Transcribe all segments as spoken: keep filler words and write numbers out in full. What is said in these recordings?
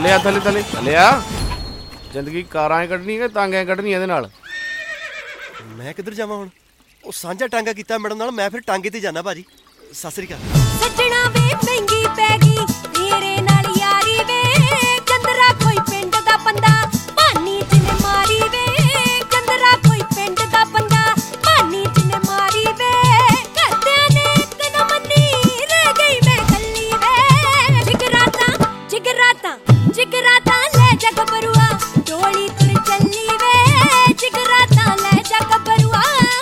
ਥੱਲੇ ਆ ਥੱਲੇ ਥੱਲੇ ਥੱਲੇ ਆ। ਜ਼ਿੰਦਗੀ ਕਾਰਾਂ ਐ ਕੱਢਣੀ ਕਿ ਤੰਗ ਐ ਕੱਢਣੀ ਇਹਦੇ ਨਾਲ। ਮੈਂ ਕਿੱਧਰ ਜਾਵਾਂ ਹੁਣ? ਉਹ ਸਾਂਝਾ ਟਾਂਗਾ ਕੀਤਾ ਮੈਡਮ ਨਾਲ, ਮੈਂ ਫਿਰ ਟਾਂਗੇ ਤੇ ਜਾਣਾ ਭਾਜੀ। ਸਤਿ ਸ੍ਰੀ ਅਕਾਲ। ਸੱਜਣਾ ਵੇ ਮਹਿੰਗੀ ਪੈ ਗਈ ਤੇਰੇ ਨਾਲ ਯਾਰੀ ਵੇ, ਚੰਦਰਾ ਕੋਈ ਪਿੰਡ ਦਾ ਬੰਦਾ ਭਾਨੀ ਜਿਹਨੇ ਮਾਰੀ ਵੇ, ਚੰਦਰਾ ਕੋਈ ਪਿੰਡ ਦਾ ਬੰਦਾ ਭਾਨੀ ਜਿਹਨੇ ਮਾਰੀ ਵੇ, ਘਰਦਿਆਂ ਨੇ ਇੱਕ ਨਾ ਮੰਨੀ ਰਹਿ ਗਈ ਮੈਂ ਕੱਲੀ ਵੇ, ਜਿਗਰਾਤਾਂ ਜਿਗਰਾਤਾਂ ਜਿਗਰਾਤਾਂ ਲੈ ਜਾ ਗੱਭਰੂਆ ਡੋਲੀ ਤੁਰ ਚੱਲੀ ਵੇ, ਜਿਗਰਾਤਾਂ ਲੈ ਜਾ ਗੱਭਰੂਆ।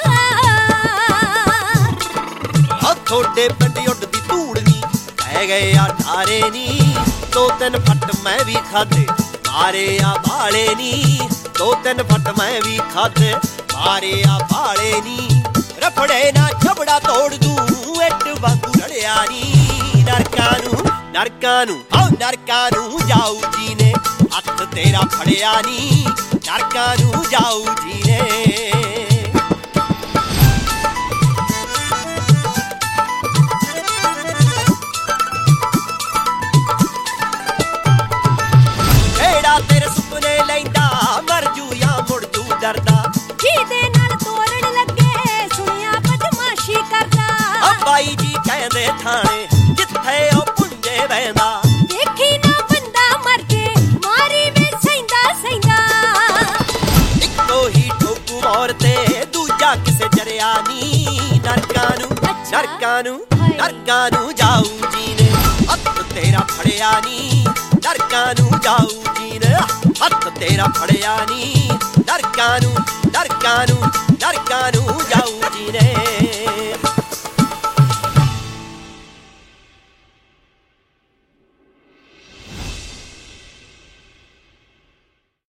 ਥੋੜੇ ਪਿੰਡ ਉੱਡਦੀ ਧੂੜ ਨੀ ਪੈ ਗਏ ਆ ਠਾਰੇ ਨੀ, ਦੋ ਤਿੰਨ ਫੱਟ ਮੈਂ ਵੀ ਖਾਦੇ ਮਾਰੇ ਆ ਬਾਲੇ ਨੀ, ਦੋ ਤਿੰਨ ਫੱਟ ਮੈਂ ਵੀ ਖਾਦੇ ਮਾਰੇ ਆ ਬਾਲੇ ਨੀ, ਰਫੜੇ ਨਾ ਛਬੜਾ ਤੋੜ ਦੂੰ ਇੱਟ ਵਾਂਗੂ ਲੜਿਆ ਨੀ, ਨਰਕਾਂ ਨੂੰ ਨਰਕਾਂ ਨੂੰ ਆਹ ਨਰਕਾਂ ਨੂੰ ਜਾਊ ਜੀ ਨੇ ਹੱਥ ਤੇਰਾ ਫੜਿਆ ਨੀ, ਨਰਕਾਂ ਨੂੰ ਜਾਊ ਜੀ ਨੇ। ਤੇਰੇ ਸੁਪਨੇ ਲੈਂਦਾ ਮਰ ਜੂ ਜਾਂ ਮੁੜ ਜੂ ਡਰਦਾ, ਜਿਹਦੇ ਨਾਲ ਤੋੜਨ ਲੱਗੇ ਸੁਣਿਆ ਬਦਮਾਸ਼ੀ ਕਰਦਾ, ਆ ਬਾਈ ਜੀ ਕਹਿੰਦੇ ਥਾਣੇ ਜਿੱਥੇ ਉਹ ਪੁੰਜੇ ਬਹਿੰਦਾ, ਦੇਖੀ ਨਾ ਬੰਦਾ ਮਰ ਜੇ ਮਾਰੀ ਵੇ ਸੈਂਦਾ ਸੈਂਦਾ, ਇੱਕੋ ਹੀ ਠੋਕੂ ਮੋਰ ਤੇ ਦੂਜਾ ਕਿਸੇ ਜਰਿਆ ਨੀ, ਨਰਕਾਂ ਨੂੰ ਨਰਕਾਂ ਨੂੰ ਨਰਕਾਂ ਨੂੰ ਜਾਊ ਜੀ ਨੇ ਹੱਥ ਤੇਰਾ ਫੜਿਆ ਨੀ, ਨਰਕਾਂ ਨੂੰ ਜਾਊ ਜੀ ਨੇ ਹੱਥ ਤੇਰਾ ਫੜਿਆ ਨੀ, ਨਰਕਾਂ ਨੂੰ ਨਰਕਾਂ ਨੂੰ ਨਰਕਾਂ ਨੂੰ ਜਾਊ ਜੀ ਨੇ।